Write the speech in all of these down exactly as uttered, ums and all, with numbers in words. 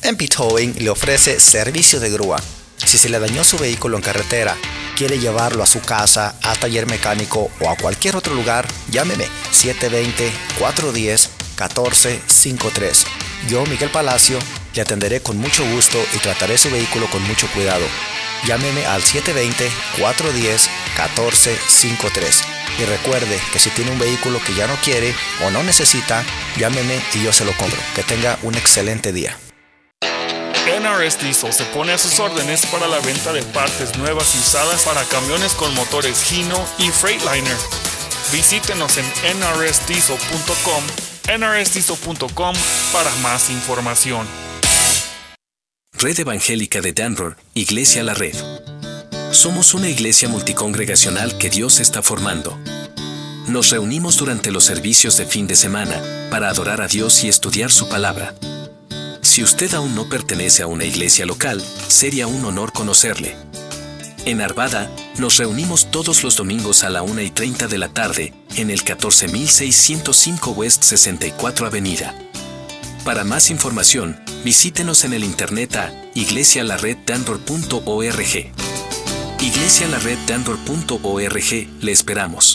M P Towing le ofrece servicio de grúa. Si se le dañó su vehículo en carretera, quiere llevarlo a su casa, a taller mecánico o a cualquier otro lugar, llámeme siete dos cero, cuatro uno cero, uno cuatro cinco tres. Yo, Miguel Palacio, le atenderé con mucho gusto y trataré su vehículo con mucho cuidado. Llámeme al siete dos cero, cuatro uno cero, uno cuatro cinco tres. Y recuerde que si tiene un vehículo que ya no quiere o no necesita, llámeme y yo se lo compro. Que tenga un excelente día. N R S Diesel se pone a sus órdenes para la venta de partes nuevas y usadas para camiones con motores Hino y Freightliner. Visítenos en N R S diesel punto com, N R S diesel punto com para más información. Red Evangélica de Danvers, Iglesia La Red. Somos una iglesia multicongregacional que Dios está formando. Nos reunimos durante los servicios de fin de semana para adorar a Dios y estudiar su palabra. Si usted aún no pertenece a una iglesia local, sería un honor conocerle. En Arvada, nos reunimos todos los domingos a la una y treinta de la tarde en el catorce mil seiscientos cinco West sesenta y cuatro Avenida. Para más información, visítenos en el internet a iglesia la red danvers punto org. iglesia la red danvers punto org, le esperamos.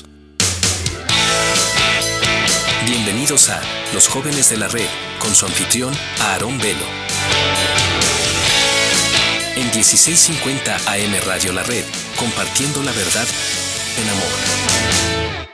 Bienvenidos a Los Jóvenes de la Red, con su anfitrión, Aarón Velo. En dieciséis cincuenta A M Radio La Red, compartiendo la verdad en amor.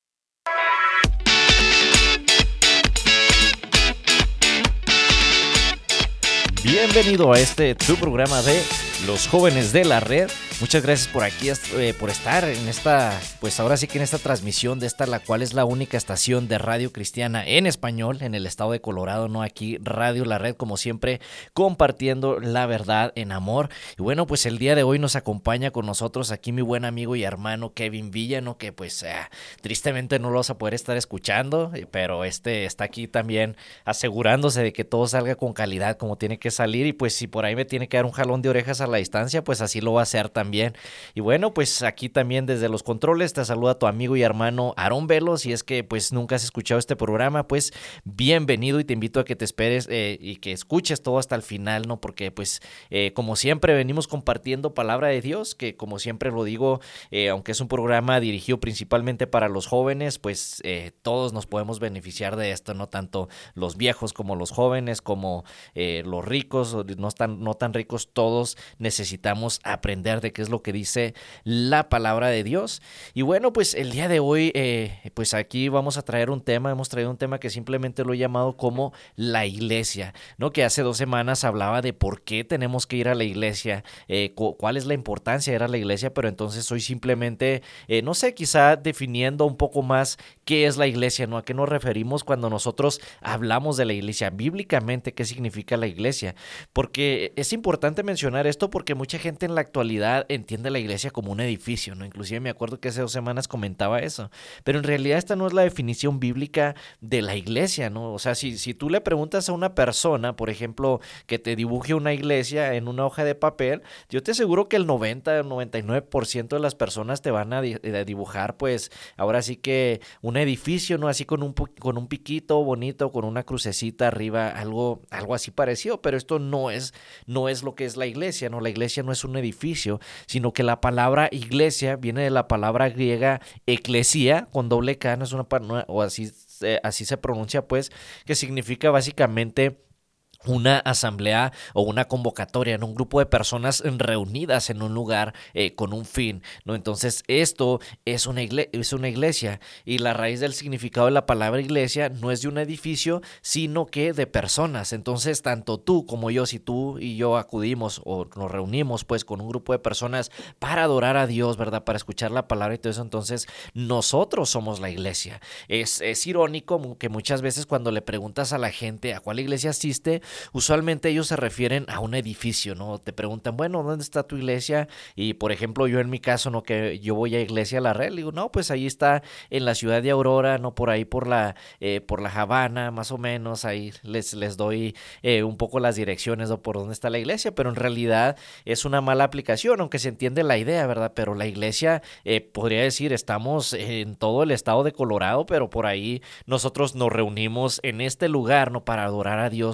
Bienvenido a este tu programa de Los Jóvenes de la Red. Muchas gracias por aquí, eh, por estar en esta, pues ahora sí que en esta transmisión de esta, la cual es la única estación de radio cristiana en español en el estado de Colorado, ¿no? Aquí Radio La Red, como siempre, compartiendo la verdad en amor. Y bueno, pues el día de hoy nos acompaña con nosotros aquí mi buen amigo y hermano Kevin Villano, que pues eh, tristemente no lo vas a poder estar escuchando, pero este está aquí también asegurándose de que todo salga con calidad como tiene que salir. Y pues si por ahí me tiene que dar un jalón de orejas a la distancia, pues así lo va a hacer también. Bien. Y bueno, pues aquí también desde los controles te saluda tu amigo y hermano Aarón Velo. Si es que pues nunca has escuchado este programa, pues bienvenido y te invito a que te esperes eh, y que escuches todo hasta el final, ¿no? Porque pues eh, como siempre venimos compartiendo palabra de Dios, que como siempre lo digo, eh, aunque es un programa dirigido principalmente para los jóvenes, pues eh, todos nos podemos beneficiar de esto, no tanto los viejos como los jóvenes, como eh, los ricos, no tan, no tan ricos, todos necesitamos aprender de qué es lo que dice la palabra de Dios. Y bueno, pues el día de hoy, eh, pues aquí vamos a traer un tema, hemos traído un tema que simplemente lo he llamado como la iglesia, ¿no? Que hace dos semanas hablaba de por qué tenemos que ir a la iglesia, eh, cu- cuál es la importancia de ir a la iglesia, pero entonces hoy simplemente, eh, no sé, quizá definiendo un poco más qué es la iglesia, ¿no? A qué nos referimos cuando nosotros hablamos de la iglesia, bíblicamente, qué significa la iglesia, porque es importante mencionar esto porque mucha gente en la actualidad entiende la iglesia como un edificio, ¿no? Inclusive me acuerdo que hace dos semanas comentaba eso, pero en realidad esta no es la definición bíblica de la iglesia, ¿no? O sea, si, si tú le preguntas a una persona, por ejemplo, que te dibuje una iglesia en una hoja de papel, yo te aseguro que el noventa, noventa y nueve por ciento de las personas te van a, di- a dibujar, pues, ahora sí que un edificio, ¿no? Así con un, pu- con un piquito bonito, con una crucecita arriba, algo, algo así parecido, pero esto no es, no es lo que es la iglesia, ¿no? La iglesia no es un edificio, sino que la palabra iglesia viene de la palabra griega eclesia, con doble K, no es una, pa- no, o así, eh, así se pronuncia, pues, que significa básicamente una asamblea o una convocatoria, en un grupo de personas reunidas en un lugar eh, con un fin, ¿no? Entonces esto es una, igle- es una iglesia, y la raíz del significado de la palabra iglesia no es de un edificio, sino que de personas. Entonces tanto tú como yo, si tú y yo acudimos o nos reunimos pues con un grupo de personas para adorar a Dios, ¿verdad? Para escuchar la palabra y todo eso, entonces nosotros somos la iglesia. Es, es irónico que muchas veces cuando le preguntas a la gente a cuál iglesia asiste, usualmente ellos se refieren a un edificio, ¿no? Te preguntan, bueno, ¿dónde está tu iglesia? Y por ejemplo, yo en mi caso, ¿no? Que yo voy a Iglesia La Red, digo, no, pues ahí está en la ciudad de Aurora, ¿no? Por ahí por la, eh, por la Habana, más o menos, ahí les, les doy eh, un poco las direcciones, ¿no? Por dónde está la iglesia, pero en realidad es una mala aplicación, aunque se entiende la idea, ¿verdad? Pero la iglesia, eh, podría decir, estamos en todo el estado de Colorado, pero por ahí nosotros nos reunimos en este lugar, ¿no? Para adorar a Dios como iglesia.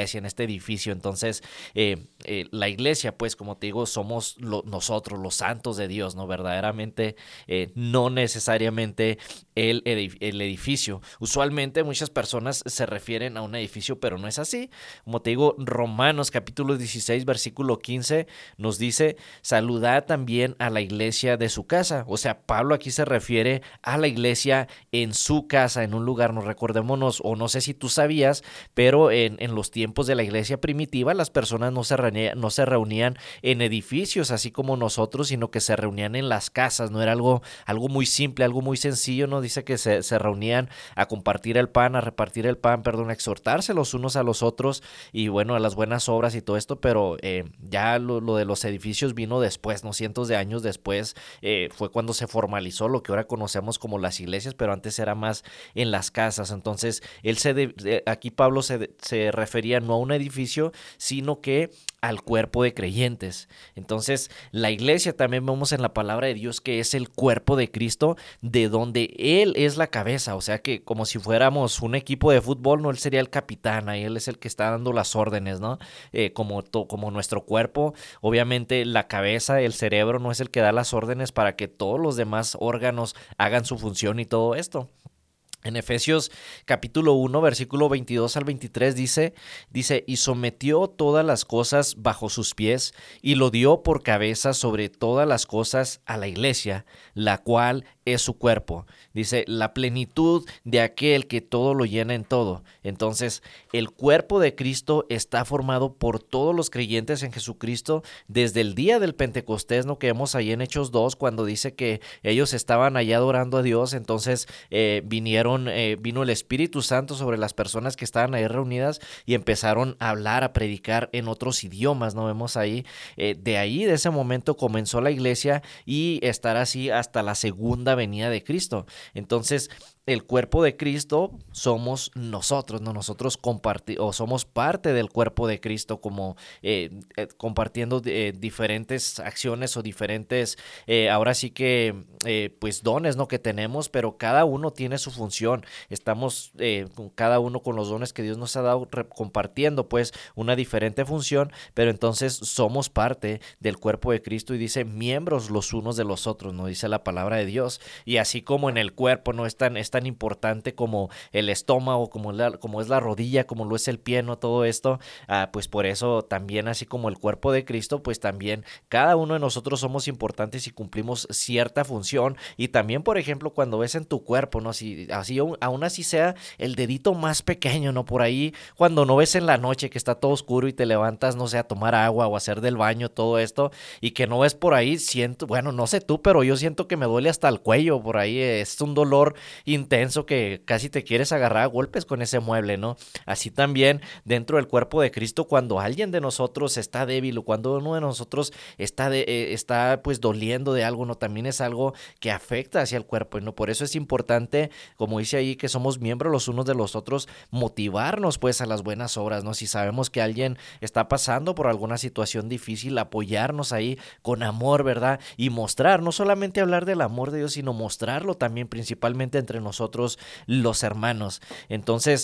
iglesia, en este edificio. Entonces, eh, eh, la iglesia, pues, como te digo, somos lo, nosotros, los santos de Dios, ¿no? Verdaderamente, eh, no necesariamente el, edif- el edificio. Usualmente muchas personas se refieren a un edificio, pero no es así. Como te digo, Romanos capítulo dieciséis, versículo quince, nos dice, saludad también a la iglesia de su casa. O sea, Pablo aquí se refiere a la iglesia en su casa, en un lugar. Nos recordémonos, o no sé si tú sabías, pero en, en los tiempos de la iglesia primitiva, las personas no se, reunían, no se reunían en edificios, así como nosotros, sino que se reunían en las casas. No era algo, algo muy simple, algo muy sencillo, ¿no? Dice que se, se reunían a compartir el pan, a repartir el pan, perdón, a exhortarse los unos a los otros y bueno, a las buenas obras y todo esto, pero eh, ya lo, lo de los edificios vino después, ¿no? Cientos de años después eh, fue cuando se formalizó lo que ahora conocemos como las iglesias, pero antes era más en las casas. Entonces, él se de, aquí Pablo se, se refería no a un edificio, sino que al cuerpo de creyentes. Entonces, la iglesia también vemos en la palabra de Dios que es el cuerpo de Cristo, de donde Él es la cabeza. O sea que como si fuéramos un equipo de fútbol, no, Él sería el capitán, ahí Él es el que está dando las órdenes, ¿no? Eh, como, to, como nuestro cuerpo, obviamente la cabeza, el cerebro no es el que da las órdenes para que todos los demás órganos hagan su función y todo esto. En Efesios capítulo uno, versículo veintidós al veintitrés dice, dice, y sometió todas las cosas bajo sus pies y lo dio por cabeza sobre todas las cosas a la iglesia, la cual es su cuerpo. Dice, la plenitud de aquel que todo lo llena en todo. Entonces, el cuerpo de Cristo está formado por todos los creyentes en Jesucristo desde el día del Pentecostés, ¿no? Que vemos ahí en Hechos dos, cuando dice que ellos estaban allá adorando a Dios, entonces eh, vinieron Eh, vino el Espíritu Santo sobre las personas que estaban ahí reunidas y empezaron a hablar, a predicar en otros idiomas, ¿no? Vemos ahí, eh, de ahí, de ese momento comenzó la iglesia y estará así hasta la segunda venida de Cristo. Entonces, el cuerpo de Cristo somos nosotros, ¿no? Nosotros comparti- o somos parte del cuerpo de Cristo, como eh, eh, compartiendo eh, diferentes acciones o diferentes, eh, ahora sí que, eh, pues dones, ¿no? Que tenemos, pero cada uno tiene su función. Estamos eh, cada uno con los dones que Dios nos ha dado compartiendo, pues, una diferente función, pero entonces somos parte del cuerpo de Cristo y dice miembros los unos de los otros, ¿no? Dice la palabra de Dios. Y así como en el cuerpo no es tan, es tan importante como el estómago, como, la, como es la rodilla, como lo es el pie, ¿no? Todo esto, ah, pues por eso también, así como el cuerpo de Cristo, pues también cada uno de nosotros somos importantes y cumplimos cierta función. Y también, por ejemplo, cuando ves en tu cuerpo, ¿no? Si así aún así sea el dedito más pequeño, ¿no? Por ahí, cuando no ves en la noche que está todo oscuro y te levantas, no sé, a tomar agua o a hacer del baño, todo esto, y que no ves por ahí, siento, bueno, no sé tú, pero yo siento que me duele hasta el cuello, por ahí es un dolor intenso que casi te quieres agarrar a golpes con ese mueble, ¿no? Así también dentro del cuerpo de Cristo, cuando alguien de nosotros está débil o cuando uno de nosotros está, de, eh, está pues doliendo de algo, ¿no? También es algo que afecta hacia el cuerpo, ¿no? Por eso es importante, como dice ahí, que somos miembros los unos de los otros, motivarnos pues a las buenas obras, ¿no? Si sabemos que alguien está pasando por alguna situación difícil, apoyarnos ahí con amor, ¿verdad? Y mostrar, no solamente hablar del amor de Dios, sino mostrarlo también principalmente entre nosotros los hermanos. Entonces,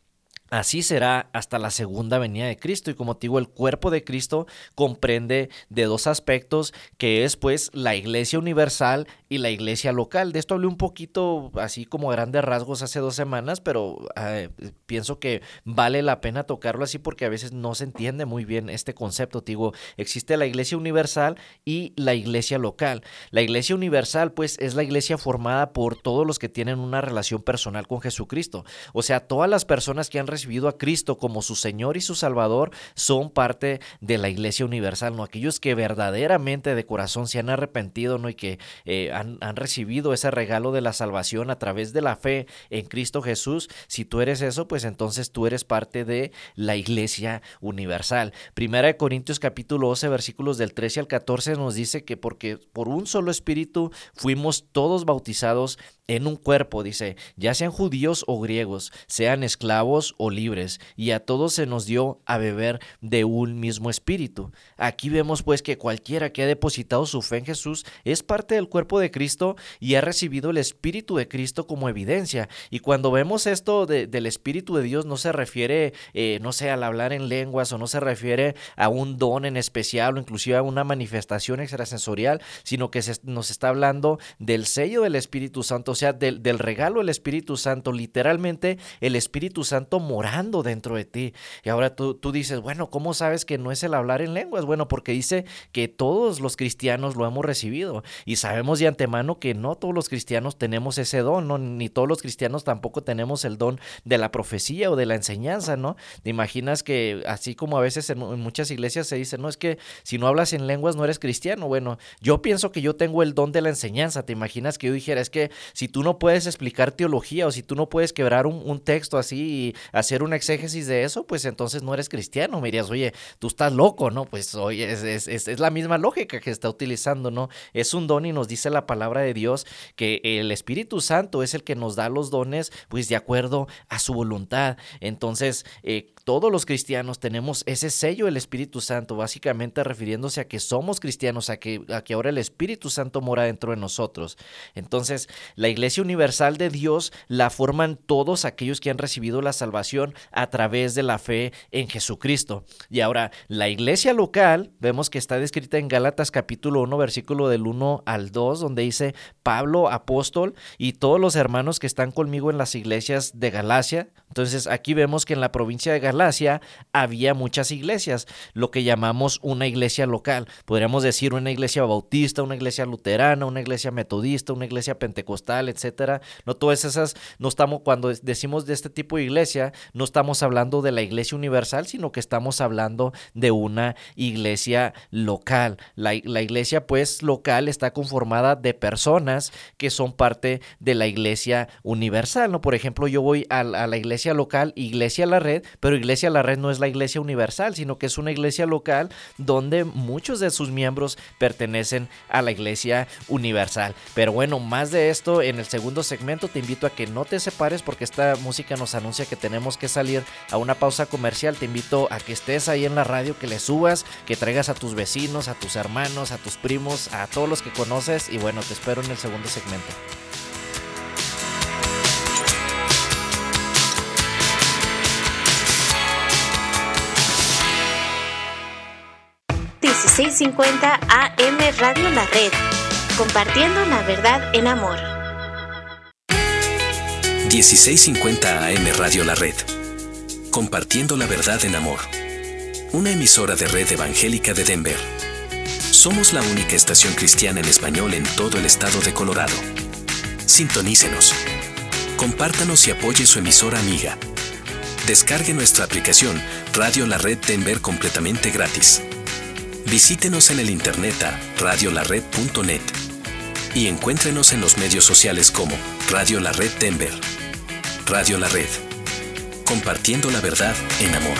así será hasta la segunda venida de Cristo. Y como te digo, el cuerpo de Cristo comprende de dos aspectos, que es pues la iglesia universal y la iglesia local. De esto hablé un poquito así como a grandes rasgos hace dos semanas, pero eh, pienso que vale la pena tocarlo así porque a veces no se entiende muy bien este concepto. Te digo, existe la iglesia universal y la iglesia local. La iglesia universal pues es la iglesia formada por todos los que tienen una relación personal con Jesucristo. O sea, todas las personas que han recibido recibido a Cristo como su Señor y su Salvador son parte de la iglesia universal, ¿no? Aquellos que verdaderamente de corazón se han arrepentido, ¿no? Y que eh, han, han recibido ese regalo de la salvación a través de la fe en Cristo Jesús. Si tú eres eso, pues entonces tú eres parte de la iglesia universal. Primera de Corintios capítulo doce, versículos del trece al catorce nos dice que porque por un solo espíritu fuimos todos bautizados en un cuerpo, dice, ya sean judíos o griegos, sean esclavos o libres, y a todos se nos dio a beber de un mismo espíritu. Aquí vemos pues que cualquiera que ha depositado su fe en Jesús es parte del cuerpo de Cristo y ha recibido el Espíritu de Cristo como evidencia. Y cuando vemos esto de, del Espíritu de Dios, no se refiere, eh, no sé, al hablar en lenguas, o no se refiere a un don en especial, o inclusive a una manifestación extrasensorial, sino que se, nos está hablando del sello del Espíritu Santo, o sea, del, del regalo del Espíritu Santo, literalmente el Espíritu Santo morando dentro de ti. Y ahora tú, tú dices, bueno, ¿cómo sabes que no es el hablar en lenguas? Bueno, porque dice que todos los cristianos lo hemos recibido, y sabemos de antemano que no todos los cristianos tenemos ese don, ¿no? Ni todos los cristianos tampoco tenemos el don de la profecía o de la enseñanza, ¿no? ¿Te imaginas que así como a veces en, en muchas iglesias se dice, no, es que si no hablas en lenguas no eres cristiano? Bueno, yo pienso que yo tengo el don de la enseñanza. ¿Te imaginas que yo dijera, es que si tú no puedes explicar teología, o si tú no puedes quebrar un, un texto así y hacer una exégesis de eso, pues entonces no eres cristiano? Me dirías, oye, tú estás loco, ¿no? Pues oye, es, es, es, es la misma lógica que está utilizando, ¿no? Es un don, y nos dice la palabra de Dios que el Espíritu Santo es el que nos da los dones, pues de acuerdo a su voluntad. Entonces, eh, todos los cristianos tenemos ese sello del Espíritu Santo, básicamente refiriéndose a que somos cristianos, a que, a que ahora el Espíritu Santo mora dentro de nosotros. Entonces, la Iglesia Universal de Dios la forman todos aquellos que han recibido la salvación a través de la fe en Jesucristo. Y ahora, la iglesia local, vemos que está descrita en Gálatas capítulo uno, versículo del uno al dos, donde dice, Pablo, apóstol, y todos los hermanos que están conmigo en las iglesias de Galacia. Entonces, aquí vemos que en la provincia de Galacia había muchas iglesias, lo que llamamos una iglesia local. Podríamos decir una iglesia bautista, una iglesia luterana, una iglesia metodista, una iglesia pentecostal, etcétera. No todas esas, no estamos, cuando decimos de este tipo de iglesia, no estamos hablando de la iglesia universal, sino que estamos hablando de una iglesia local. La, la iglesia, pues, local está conformada de personas que son parte de la iglesia universal, ¿no? Por ejemplo, yo voy a, a la iglesia local, Iglesia La Red, pero Iglesia La Red no es la iglesia universal, sino que es una iglesia local donde muchos de sus miembros pertenecen a la iglesia universal. Pero bueno, más de esto en el segundo segmento. Te invito a que no te separes, porque esta música nos anuncia que tenemos que salir a una pausa comercial. Te invito a que estés ahí en la radio, que le subas, que traigas a tus vecinos, a tus hermanos, a tus primos, a todos los que conoces, y bueno, te espero en el segundo segmento. dieciséis cincuenta A M Radio La Red, compartiendo la verdad en amor. dieciséis cincuenta A M Radio La Red, compartiendo la verdad en amor. Una emisora de Red Evangélica de Denver. Somos la única estación cristiana en español en todo el estado de Colorado. Sintonícenos. Compártanos y apoye su emisora amiga. Descargue nuestra aplicación Radio La Red Denver completamente gratis. Visítenos en el internet a radio la red punto net y encuéntrenos en los medios sociales como Radio La Red Denver. Radio La Red, compartiendo la verdad en amor.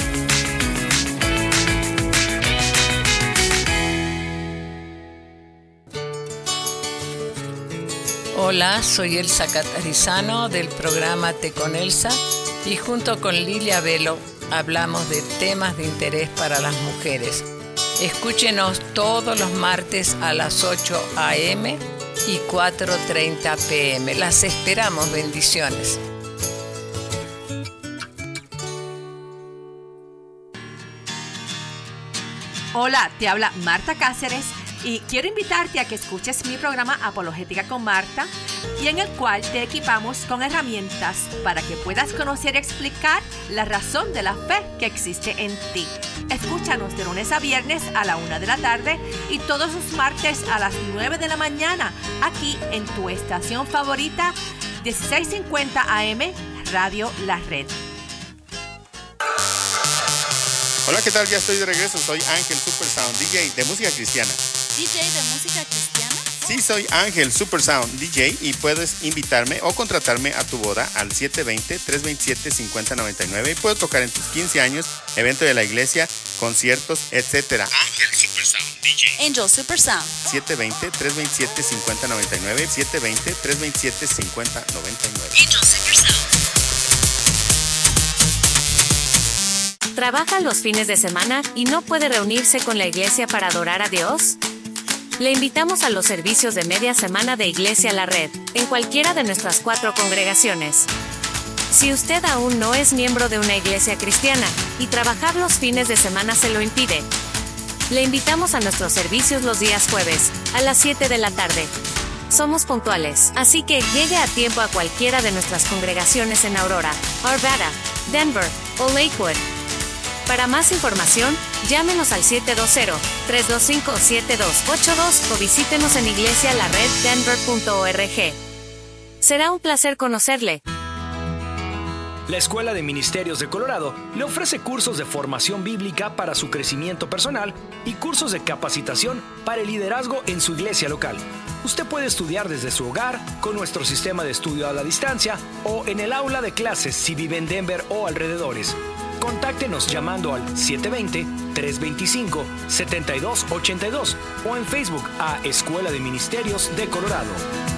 Hola, soy Elsa Catarizano del programa Te con Elsa, y junto con Lilia Velo hablamos de temas de interés para las mujeres. Escúchenos todos los martes a las ocho a eme y cuatro treinta pe eme. Las esperamos, bendiciones. Hola, te habla Marta Cáceres y quiero invitarte a que escuches mi programa Apologética con Marta, y en el cual te equipamos con herramientas para que puedas conocer y explicar la razón de la fe que existe en ti. Escúchanos de lunes a viernes a la una de la tarde y todos los martes a las nueve de la mañana, aquí en tu estación favorita, dieciséis cincuenta A M Radio La Red. Hola, ¿qué tal? Ya estoy de regreso. Soy Ángel Supersound, D J de música cristiana. ¿D J de música cristiana? Sí, soy Ángel Supersound, D J, y puedes invitarme o contratarme a tu boda al siete dos cero, tres dos siete, cinco cero nueve nueve. Y puedo tocar en tus quince años, evento de la iglesia, conciertos, etcétera. Ángel Supersound, D J. Angel Supersound. siete dos cero, tres dos siete, cinco cero nueve nueve. siete dos cero, tres dos siete, cinco cero nueve nueve. Angel Supersound. ¿Trabaja los fines de semana y no puede reunirse con la iglesia para adorar a Dios? Le invitamos a los servicios de media semana de Iglesia La Red, en cualquiera de nuestras cuatro congregaciones. Si usted aún no es miembro de una iglesia cristiana, y trabajar los fines de semana se lo impide, le invitamos a nuestros servicios los días jueves, a las siete de la tarde. Somos puntuales, así que llegue a tiempo a cualquiera de nuestras congregaciones en Aurora, Arvada, Denver o Lakewood. Para más información, llámenos al siete dos cero, tres dos cinco, siete dos ocho dos o visítenos en iglesia la red denver punto org. Será un placer conocerle. La Escuela de Ministerios de Colorado le ofrece cursos de formación bíblica para su crecimiento personal y cursos de capacitación para el liderazgo en su iglesia local. Usted puede estudiar desde su hogar, con nuestro sistema de estudio a la distancia o en el aula de clases si vive en Denver o alrededores. Contáctenos llamando al siete dos cero, tres dos cinco, siete dos ocho dos o en Facebook a Escuela de Ministerios de Colorado.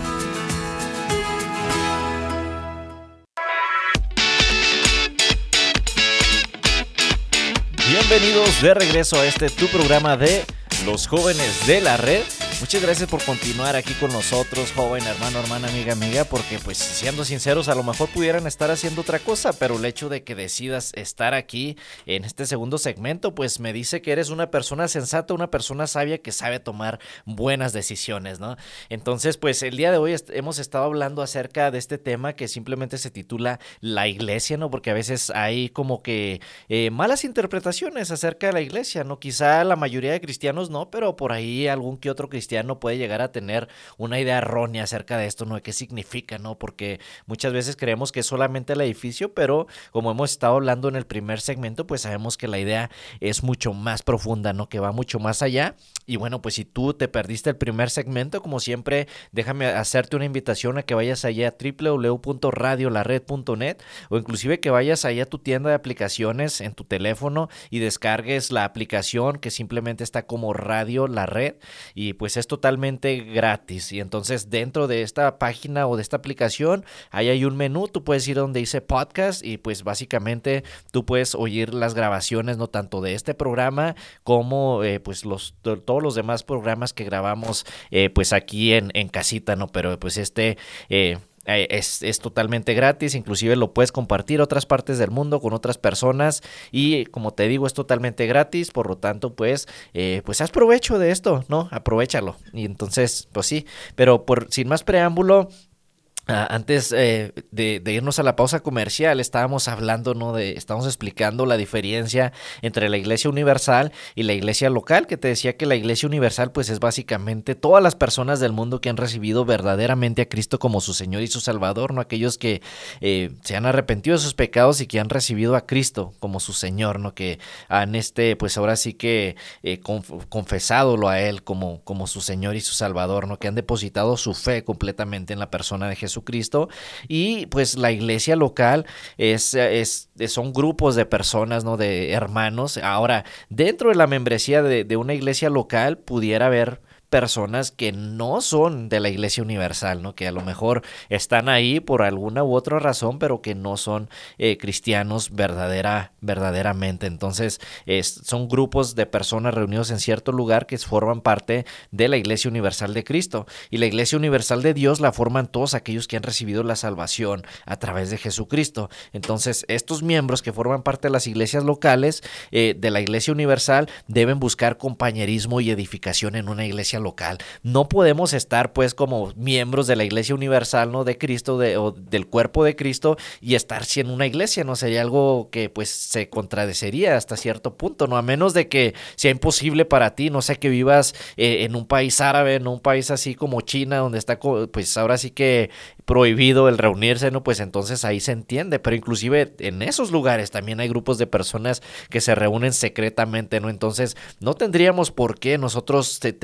Bienvenidos de regreso a este tu programa de Los Jóvenes de la Red. Muchas gracias por continuar aquí con nosotros, joven, hermano, hermana, amiga, amiga, porque pues siendo sinceros a lo mejor pudieran estar haciendo otra cosa, pero el hecho de que decidas estar aquí en este segundo segmento pues me dice que eres una persona sensata, una persona sabia que sabe tomar buenas decisiones, ¿no? Entonces pues el día de hoy est- hemos estado hablando acerca de este tema que simplemente se titula La Iglesia, ¿no? Porque a veces hay como que eh, malas interpretaciones acerca de la iglesia, ¿no? Quizá la mayoría de cristianos no, pero por ahí algún que otro cristiano puede llegar a tener una idea errónea acerca de esto, ¿no? De qué significa, ¿no? Porque muchas veces creemos que es solamente el edificio, pero como hemos estado hablando en el primer segmento, pues sabemos que la idea es mucho más profunda, ¿no? Que va mucho más allá. Y bueno, pues si tú te perdiste el primer segmento, como siempre, déjame hacerte una invitación a que vayas allá a doble u doble u doble u punto radio la red punto net o inclusive que vayas allá a tu tienda de aplicaciones en tu teléfono y descargues la aplicación que simplemente está como Radio La Red y pues es totalmente gratis. Y entonces dentro de esta página o de esta aplicación ahí hay un menú, tú puedes ir donde dice podcast y pues básicamente tú puedes oír las grabaciones, no tanto de este programa como eh, pues los to- todos los demás programas que grabamos eh, pues aquí en, en casita, ¿no? Pero pues este eh, Es, es totalmente gratis, inclusive lo puedes compartir a otras partes del mundo con otras personas y como te digo es totalmente gratis, por lo tanto pues eh, pues haz provecho de esto, ¿no? Aprovéchalo y entonces pues sí, pero por sin más preámbulo. Uh, antes eh, de, de irnos a la pausa comercial estábamos hablando, ¿no? De, estábamos explicando la diferencia entre la iglesia universal y la iglesia local, que te decía que la iglesia universal pues es básicamente todas las personas del mundo que han recibido verdaderamente a Cristo como su Señor y su Salvador, ¿no? Aquellos que eh, se han arrepentido de sus pecados y que han recibido a Cristo como su Señor, ¿no? Que han este pues ahora sí que eh, conf- confesadolo a Él como, como su Señor y su Salvador, ¿no? Que han depositado su fe completamente en la persona de Jesús Cristo y pues la iglesia local es, es, son grupos de personas, ¿no? De hermanos. Ahora, dentro de la membresía de, de una iglesia local pudiera haber personas que no son de la iglesia universal, ¿no? Que a lo mejor están ahí por alguna u otra razón, pero que no son eh, cristianos verdadera, verdaderamente. Entonces, es, son grupos de personas reunidos en cierto lugar que forman parte de la iglesia universal de Cristo. Y la iglesia universal de Dios la forman todos aquellos que han recibido la salvación a través de Jesucristo. Entonces, estos miembros que forman parte de las iglesias locales eh, de la iglesia universal deben buscar compañerismo y edificación en una iglesia local. No podemos estar pues como miembros de la iglesia universal, ¿no? De Cristo de, o del cuerpo de Cristo y estar si en una iglesia, ¿no? Sería algo que pues se contradecería hasta cierto punto, ¿no? A menos de que sea imposible para ti, no sé, que vivas eh, en un país árabe, en un país así como China, donde está pues ahora sí que prohibido el reunirse, ¿no? Pues entonces ahí se entiende, pero inclusive en esos lugares también hay grupos de personas que se reúnen secretamente, ¿no? Entonces no tendríamos por qué nosotros tener algún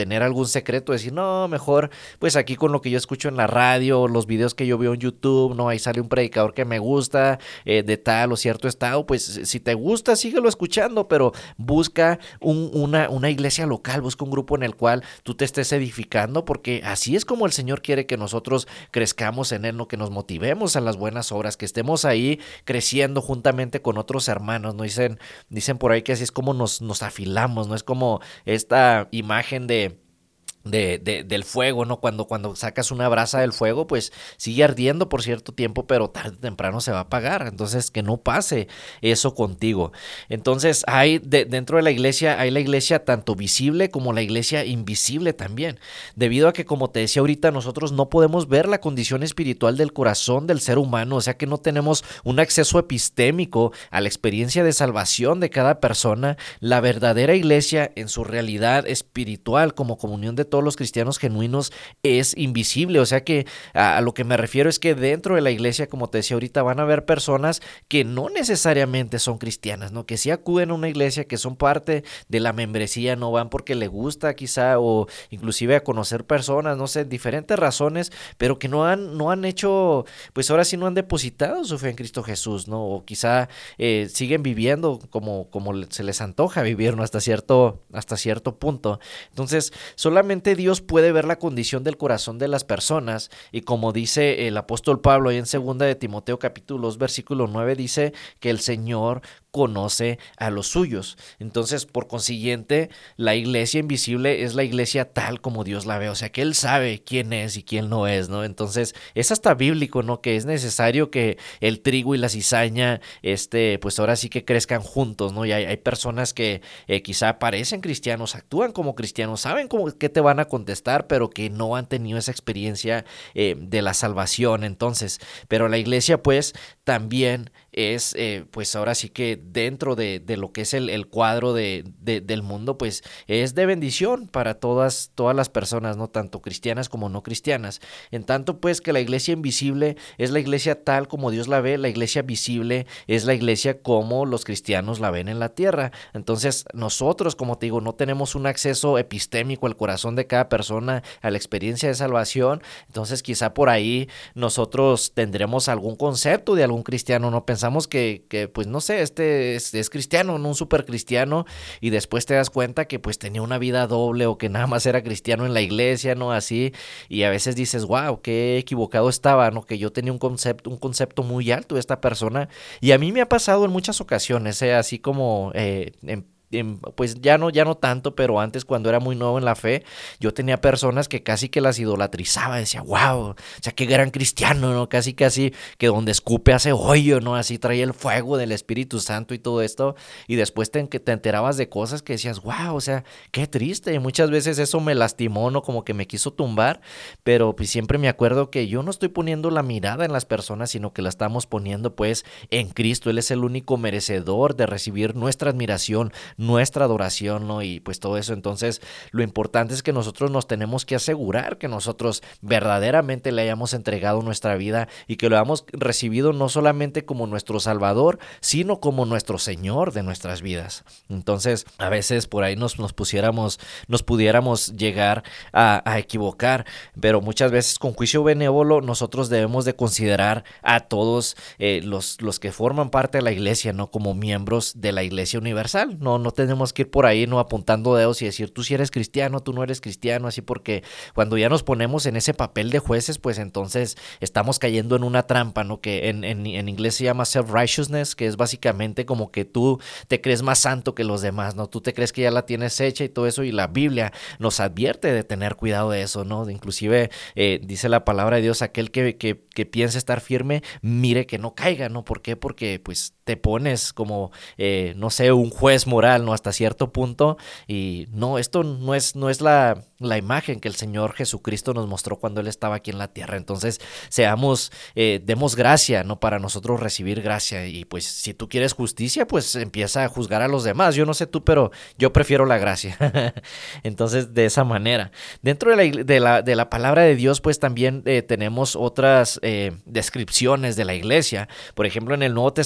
algún secreto, decir, no, mejor pues aquí con lo que yo escucho en la radio, los videos que yo veo en YouTube, no, ahí sale un predicador que me gusta, eh, de tal o cierto estado, pues si te gusta, síguelo escuchando, pero busca un, una, una iglesia local, busca un grupo en el cual tú te estés edificando, porque así es como el Señor quiere que nosotros crezcamos en Él, ¿no? Que nos motivemos a las buenas obras, que estemos ahí creciendo juntamente con otros hermanos, ¿no? Dicen, dicen por ahí que así es como nos, nos afilamos, ¿no? Es como esta imagen de... De, de, del fuego, ¿no? Cuando, cuando sacas una brasa del fuego, pues sigue ardiendo por cierto tiempo, pero tarde o temprano se va a apagar. Entonces, que no pase eso contigo. Entonces, hay de, dentro de la iglesia, hay la iglesia tanto visible como la iglesia invisible también. Debido a que, como te decía ahorita, nosotros no podemos ver la condición espiritual del corazón del ser humano, o sea que no tenemos un acceso epistémico a la experiencia de salvación de cada persona. La verdadera iglesia en su realidad espiritual como comunión de todos los cristianos genuinos es invisible, o sea que a, a lo que me refiero es que dentro de la iglesia, como te decía ahorita, van a haber personas que no necesariamente son cristianas, ¿no? Que sí acuden a una iglesia, que son parte de la membresía, no van porque le gusta quizá o inclusive a conocer personas, no sé, diferentes razones, pero que no han, no han hecho, pues ahora sí no han depositado su fe en Cristo Jesús, ¿no? O quizá eh, siguen viviendo como, como se les antoja vivir, ¿no? Hasta cierto, hasta cierto punto. Entonces, solamente Dios puede ver la condición del corazón de las personas, y como dice el apóstol Pablo ahí en segunda de Timoteo capítulo dos versículo nueve, dice que el Señor conoce a los suyos. Entonces, por consiguiente, la iglesia invisible es la iglesia tal como Dios la ve, o sea que Él sabe quién es y quién no es, ¿no? Entonces, es hasta bíblico, ¿no? Que es necesario que el trigo y la cizaña, este, pues ahora sí que crezcan juntos, ¿no? Y hay, hay personas que eh, quizá parecen cristianos, actúan como cristianos, saben cómo, qué te van a contestar, pero que no han tenido esa experiencia eh, de la salvación. Entonces, pero la iglesia, pues, también es, eh, pues ahora sí que dentro de, de lo que es el, el cuadro de, de, del mundo, pues es de bendición para todas, todas las personas, ¿no? Tanto cristianas como no cristianas. En tanto, pues, que la iglesia invisible es la iglesia tal como Dios la ve, la iglesia visible es la iglesia como los cristianos la ven en la tierra. Entonces, nosotros, como te digo, no tenemos un acceso epistémico al corazón de cada persona, a la experiencia de salvación. Entonces, quizá por ahí nosotros tendremos algún concepto de algún cristiano, no pensamos que, que pues no sé, este es, es cristiano, no un super cristiano, y después te das cuenta que pues tenía una vida doble o que nada más era cristiano en la iglesia, ¿no? Así, y a veces dices, wow, qué equivocado estaba, ¿no? Que yo tenía un concepto, un concepto muy alto de esta persona, y a mí me ha pasado en muchas ocasiones, ¿eh? Así como eh, en pues ya no, ya no tanto, pero antes cuando era muy nuevo en la fe, yo tenía personas que casi que las idolatrizaba, decía, wow, o sea, qué gran cristiano, ¿no? Casi casi que donde escupe hace hoyo, ¿no? Así traía el fuego del Espíritu Santo y todo esto, y después te, te enterabas de cosas que decías, wow, o sea, qué triste, y muchas veces eso me lastimó, ¿no? Como que me quiso tumbar, pero pues siempre me acuerdo que yo no estoy poniendo la mirada en las personas, sino que la estamos poniendo pues en Cristo. Él es el único merecedor de recibir nuestra admiración, nuestra adoración, ¿no? Y pues todo eso. Entonces, lo importante es que nosotros nos tenemos que asegurar que nosotros verdaderamente le hayamos entregado nuestra vida y que lo hayamos recibido no solamente como nuestro Salvador, sino como nuestro Señor de nuestras vidas. Entonces, a veces por ahí nos, nos pusiéramos, nos pudiéramos llegar a, a equivocar, pero muchas veces con juicio benévolo nosotros debemos de considerar a todos eh, los, los que forman parte de la iglesia, ¿no? Como miembros de la iglesia universal. No, no tenemos que ir por ahí, ¿no? Apuntando dedos y decir, tú sí eres cristiano, tú no eres cristiano, así, porque cuando ya nos ponemos en ese papel de jueces, pues entonces estamos cayendo en una trampa, ¿no? Que en, en, en inglés se llama self-righteousness, que es básicamente como que tú te crees más santo que los demás, ¿no? Tú te crees que ya la tienes hecha y todo eso, y la Biblia nos advierte de tener cuidado de eso, ¿no? Inclusive eh, dice la palabra de Dios, aquel que, que, que piense estar firme, mire que no caiga, ¿no? ¿Por qué? Porque pues te pones como, eh, no sé, un juez moral, ¿no? Hasta cierto punto, y no, esto no es, no es la, la imagen que el Señor Jesucristo nos mostró cuando Él estaba aquí en la tierra. Entonces, seamos, eh, demos gracia, ¿no? Para nosotros recibir gracia, y pues si tú quieres justicia, pues empieza a juzgar a los demás. Yo no sé tú, pero yo prefiero la gracia. Entonces, de esa manera. Dentro de la, de la, de la palabra de Dios, pues también eh, tenemos otras eh, descripciones de la iglesia. Por ejemplo, en el Nuevo Testamento se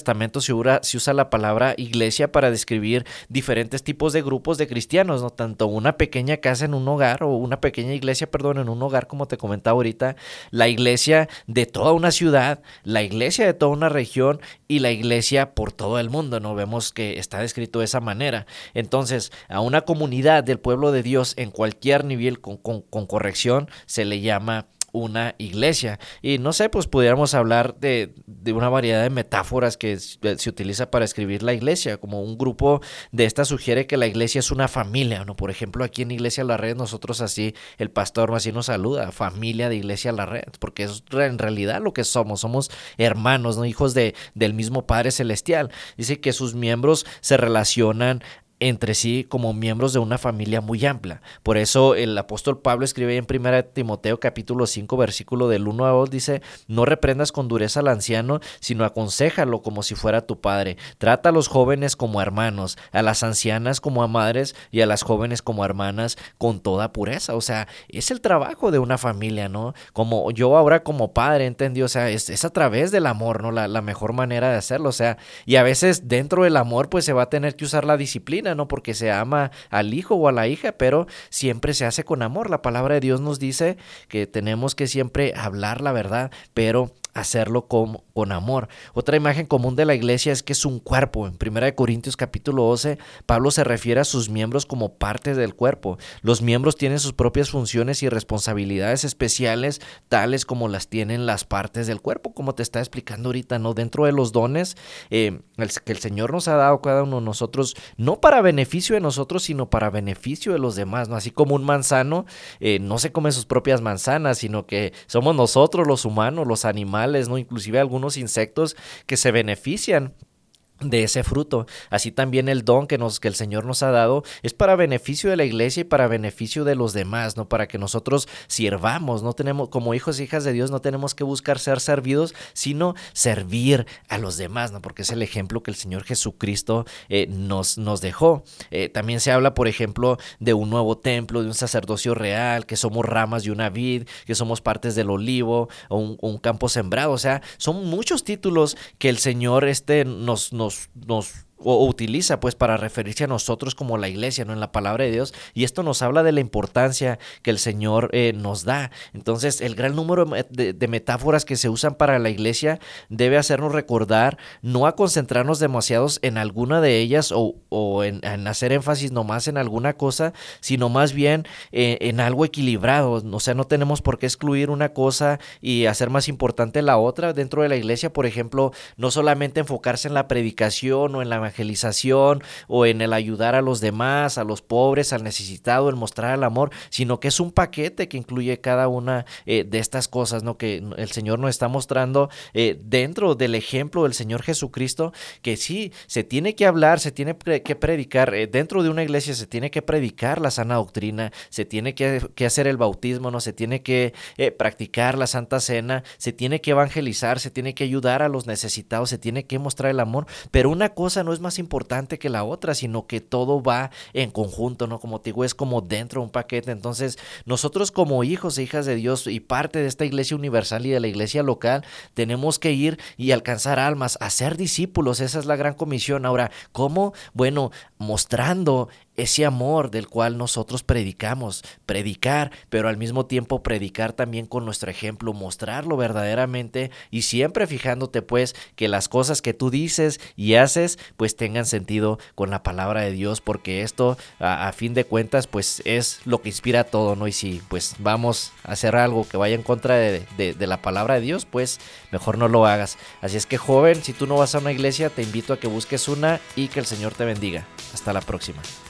se usa, se usa la palabra iglesia para describir diferentes tipos de grupos de cristianos, ¿no? Tanto una pequeña casa en un hogar o una pequeña iglesia, perdón, en un hogar, como te comentaba ahorita, la iglesia de toda una ciudad, la iglesia de toda una región y la iglesia por todo el mundo, ¿no? Vemos que está descrito de esa manera. Entonces, a una comunidad del pueblo de Dios en cualquier nivel con, con, con corrección se le llama una iglesia. Y no sé, pues pudiéramos hablar de, de una variedad de metáforas que se utiliza para escribir la iglesia, como un grupo de estas sugiere que la iglesia es una familia, ¿no? Por ejemplo, aquí en Iglesia La Red, nosotros así, el pastor así nos saluda, familia de Iglesia La Red, porque es en realidad lo que somos, somos hermanos, ¿no? Hijos de, del mismo Padre Celestial. Dice que sus miembros se relacionan entre sí como miembros de una familia muy amplia. Por eso el apóstol Pablo escribe en primera Timoteo capítulo cinco versículo del uno a dos, dice: no reprendas con dureza al anciano, sino aconséjalo como si fuera tu padre. Trata a los jóvenes como hermanos, a las ancianas como a madres y a las jóvenes como hermanas con toda pureza. O sea, es el trabajo de una familia, ¿no? Como yo ahora como padre entendí, o sea, es, es a través del amor, ¿no? La, la mejor manera de hacerlo, o sea, y a veces dentro del amor pues se va a tener que usar la disciplina, no porque se ama al hijo o a la hija, pero siempre se hace con amor. La palabra de Dios nos dice que tenemos que siempre hablar la verdad, pero hacerlo con, con amor. Otra imagen común de la iglesia es que es un cuerpo. En primera de Corintios capítulo doce, Pablo se refiere a sus miembros como partes del cuerpo. Los miembros tienen sus propias funciones y responsabilidades especiales, tales como las tienen las partes del cuerpo, como te está explicando ahorita, ¿no? Dentro de los dones eh, el, que el Señor nos ha dado cada uno de nosotros, no para beneficio de nosotros, sino para beneficio de los demás, ¿no? Así como un manzano eh, no se come sus propias manzanas, sino que somos nosotros los humanos, los animales, ¿no? Inclusive algunos insectos que se benefician de ese fruto. Así también el don que nos que el Señor nos ha dado es para beneficio de la iglesia y para beneficio de los demás, ¿no? Para que nosotros sirvamos, no tenemos, como hijos e hijas de Dios, no tenemos que buscar ser servidos, sino servir a los demás, ¿no? Porque es el ejemplo que el Señor Jesucristo eh, nos, nos dejó. Eh, también se habla, por ejemplo, de un nuevo templo, de un sacerdocio real, que somos ramas de una vid, que somos partes del olivo, o un, un campo sembrado. O sea, son muchos títulos que el Señor este nos, nos nos o utiliza pues para referirse a nosotros como la iglesia, ¿no? En la palabra de Dios, y esto nos habla de la importancia que el Señor eh, nos da. Entonces el gran número de, de metáforas que se usan para la iglesia debe hacernos recordar no a concentrarnos demasiados en alguna de ellas o, o en, en hacer énfasis nomás en alguna cosa, sino más bien eh, en algo equilibrado. O sea, no tenemos por qué excluir una cosa y hacer más importante la otra. Dentro de la iglesia, por ejemplo, no solamente enfocarse en la predicación o en la evangelización o en el ayudar a los demás, a los pobres, al necesitado, el mostrar el amor, sino que es un paquete que incluye cada una eh, de estas cosas, ¿no? Que el Señor nos está mostrando eh, dentro del ejemplo del Señor Jesucristo, que sí, se tiene que hablar, se tiene que predicar, eh, dentro de una iglesia se tiene que predicar la sana doctrina, se tiene que, que hacer el bautismo, ¿no? Se tiene que eh, practicar la Santa Cena, se tiene que evangelizar, se tiene que ayudar a los necesitados, se tiene que mostrar el amor, pero una cosa no es más importante que la otra, sino que todo va en conjunto, ¿no? Como te digo, es como dentro de un paquete. Entonces, nosotros como hijos e hijas de Dios y parte de esta iglesia universal y de la iglesia local, tenemos que ir y alcanzar almas, hacer discípulos. Esa es la gran comisión. Ahora, ¿cómo? Bueno, mostrando ese amor del cual nosotros predicamos, predicar, pero al mismo tiempo predicar también con nuestro ejemplo, mostrarlo verdaderamente y siempre fijándote pues que las cosas que tú dices y haces pues tengan sentido con la palabra de Dios, porque esto a, a fin de cuentas pues es lo que inspira todo, ¿no? Y si pues vamos a hacer algo que vaya en contra de, de, de la palabra de Dios, pues mejor no lo hagas. Así es que, joven, si tú no vas a una iglesia, te invito a que busques una y que el Señor te bendiga. Hasta la próxima.